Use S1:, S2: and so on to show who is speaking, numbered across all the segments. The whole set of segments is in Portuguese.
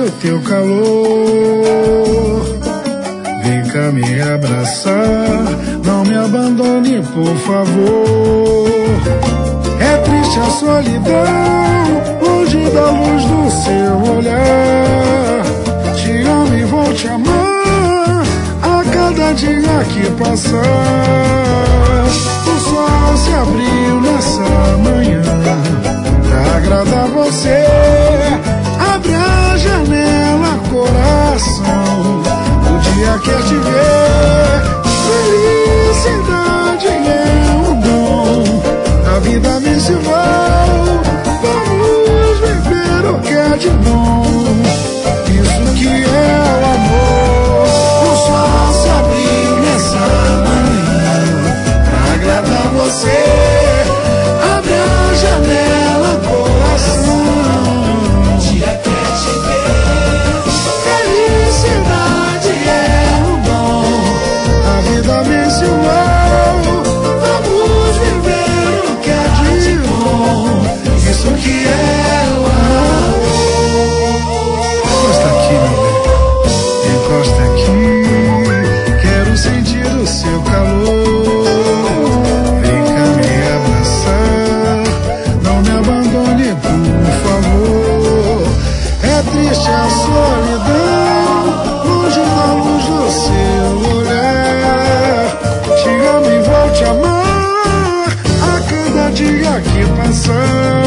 S1: o teu calor. Vem cá me abraçar, não me abandone, por favor. É triste a solidão, longe da luz do seu olhar. Te amo e vou te amar a cada dia que passar. O sol se abriu nessa manhã pra agradar você. Abre a janela, coração, o dia quer te ver. Felicidade é um dom, a vida me ensinou. Vamos viver o que é de bom, isso que é o amor. O sol se abriu nessa manhã pra agradar você. Abre a janela, coração, o dia quer te ver. Felicidade é um dom, a vida me ensinou. Vamos viver o que é de bom, isso que é o amor. Encosta aqui, meu bem, encosta aqui, quero sentir o seu calor. Vem cá me abraçar, não me abandone, por favor. É triste a solidão, longe da luz do seu olhar. Te amo e vou te amar a cada dia que passar.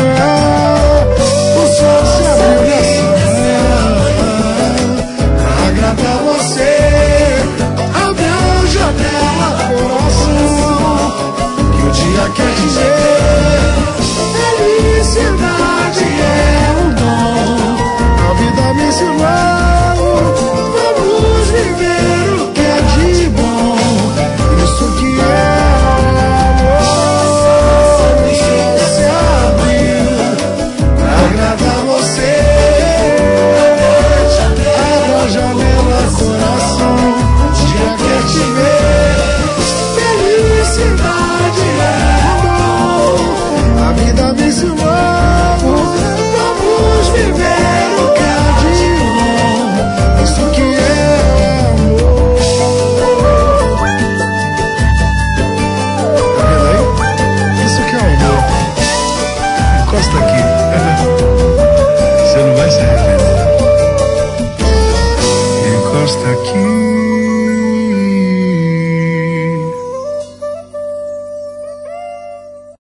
S1: O sol se abriu nessa manhã pra agradar você. Abre a janela, coração, que o dia quer dizer. Felicidade é um dom, a vida me ensinou. Vamos viver o que é de bom, isso que é amor. O sol se abriu pra agradar você. Abra a janela, coração, o dia quer te ver. Felicidade é um dom, a vida me ensinou. Vamos viver o que é de bom, isso que é amor. Tá vendo aí? Isso que é amor. Encosta aqui, você não vai se arrepender. Encosta aqui.